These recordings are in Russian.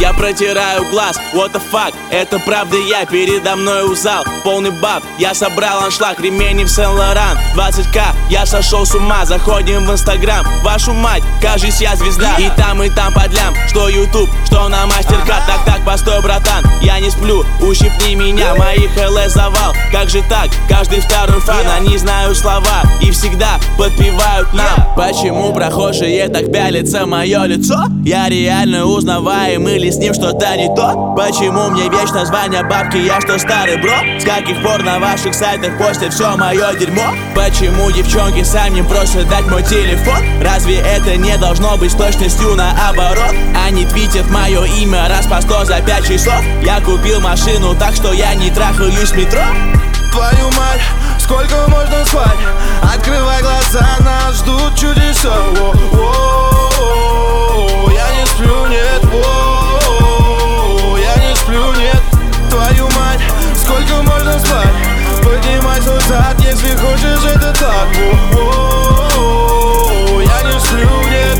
Я протираю глаз, what the fuck, это правда я, передо мной зал полный баб. Я собрал аншлаг, ремень в Сен-Лоран, 20к, я сошел с ума. Заходим в Инстаграм, вашу мать, кажись я звезда. И там подлям, что Ютуб, что на мастер-карт. Так, постой, братан, я не сплю, ущипни меня. Моих ЛС завал, как же так, каждый второй фан. Они знают слова и всегда подпевают нам. Почему прохожие так пялятся мое лицо? Я реально узнаваем или с ним что-то не то? Почему мне вечно звонят бабки, я что старый бро? С каких пор на ваших сайтах постят все мое дерьмо? Почему девчонки сами просят дать мой телефон? Разве это не должно быть с точностью наоборот? Они твитят мое имя раз по 100 за 5 часов. Я купил машину, так что я не трахаюсь в метро. Твою мать, сколько можно спать? Открывай глаза, нас ждут чудеса. Я не сплю, нет, я не сплю, нет. Твою мать, сколько можно спать? Поднимай свой зад, если хочешь, это так. Я не сплю, нет,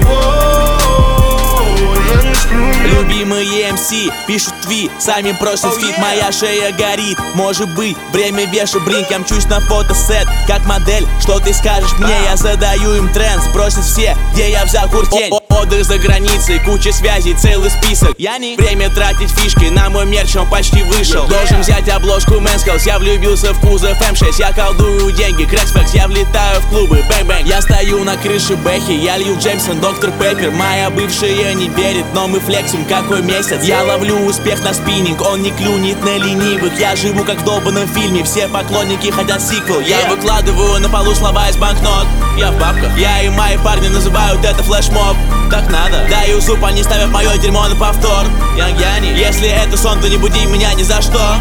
я не сплю, нет. Любимые МС пишут твит, сами просят фит. Моя шея горит, может быть, время вешу блинк. Я мчусь на фотосет, как модель. Что ты скажешь мне? Я задаю им тренд, спросят все, где я взял куртень. Отдых за границей, куча связей, целый список. Я не время тратить фишки, на мой мерч он почти вышел. Должен взять обложку Men's Health, я влюбился в кузов М6. Я колдую деньги, крэксфэкс, я влетаю в клубы, бэнг-бэнг. Я стою на крыше Бэхи, я лью Джеймсон, доктор Пеппер. Моя бывшая не верит, но мы флексим какой месяц. Я ловлю успех на спиннинг, он не клюнет на ленивых. Я живу как в долбанном фильме, все поклонники хотят сиквел. Я выкладываю на полу слова из банкнот, я в бабках. Я и мои парни называют это флешмоб. Так надо, даю суп, они ставят мое дерьмо на повтор. Я не, если это сон, то не буди меня ни за что.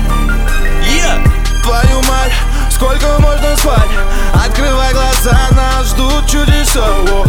Твою мать, сколько можно спать? Открывай глаза, нас ждут чудеса.